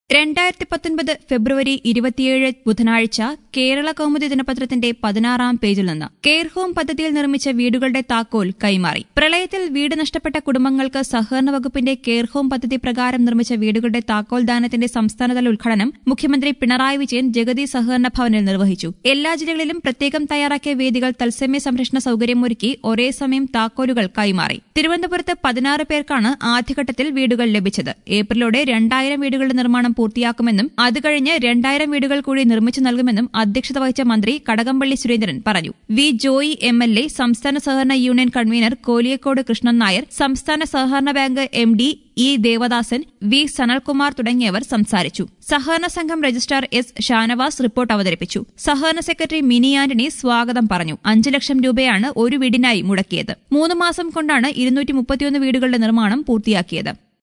2019 ഫെബ്രുവരി 27 ബുധനാഴ്ച കേരള കൗമുദി ദിനപത്രത്തിന്റെ 16-ാം പേജിൽ നിന്ന് കെയർ ഹോം പദ്ധതിയിൽ നിർമ്മിച്ച വീടുകളുടെ താക്കോൽ കൈമാറി. പ്രളയത്തിൽ വീട് നഷ്ടപ്പെട്ട കുടുംബങ്ങൾക്ക് സഹകരണ വകുപ്പിന്റെ കെയർ ഹോം പദ്ധതി പ്രകാരം നിർമ്മിച്ച വീടുകളുടെ താക്കോൽ ദാനത്തിന്റെ സംസ്ഥാനതല ഉദ്ഘാടനം മുഖ്യമന്ത്രി പിണറായി വിജയൻ ജഗതി സഹകരണ ഭവനിൽ നിർവഹിച്ചു. എല്ലാ ജില്ലകളിലും പ്രത്യേകം തയ്യാറാക്കിയ വേദികൾ തത്സമയ സംരക്ഷണ സൌകര്യമൊരുക്കി ഒരേ സമയം താക്കോലുകൾ കൈമാറി. തിരുവനന്തപുരത്ത് 16 പേർക്കാണ് ആദ്യഘട്ടത്തിൽ വീടുകൾ ലഭിച്ചത്. ഏപ്രിലോടെ 2000 വീടുകളുടെ നിർമ്മാണം പൂർത്തിയാക്കുമെന്നും അത് കഴിഞ്ഞ് 2000 വീടുകൾ കൂടി നിർമ്മിച്ചു നൽകുമെന്നും അധ്യക്ഷത വഹിച്ച മന്ത്രി കടകംപള്ളി സുരേന്ദ്രൻ പറഞ്ഞു. വി ജോയി MLA, സംസ്ഥാന സഹകരണ യൂണിയൻ കൺവീനർ കോലിയക്കോട് കൃഷ്ണൻ നായർ, സംസ്ഥാന സഹകരണ bank MD E Devadasan, V Sanalkumar തുടങ്ങിയവർ സംസാരിച്ചു. സഹകരണ സംഘം രജിസ്ട്രാർ S ഷാനവാസ് റിപ്പോർട്ട് അവതരിപ്പിച്ചു. സഹകരണ സെക്രട്ടറി മിനി ആന്റണി സ്വാഗതം പറഞ്ഞു. 5 ലക്ഷം രൂപയാണ് ഒരു വീടിനായി മുടക്കിയത്. 3 മാസം കൊണ്ടാണ് 231 വീടുകളുടെ നിർമ്മാണം പൂർത്തിയാക്കിയത്.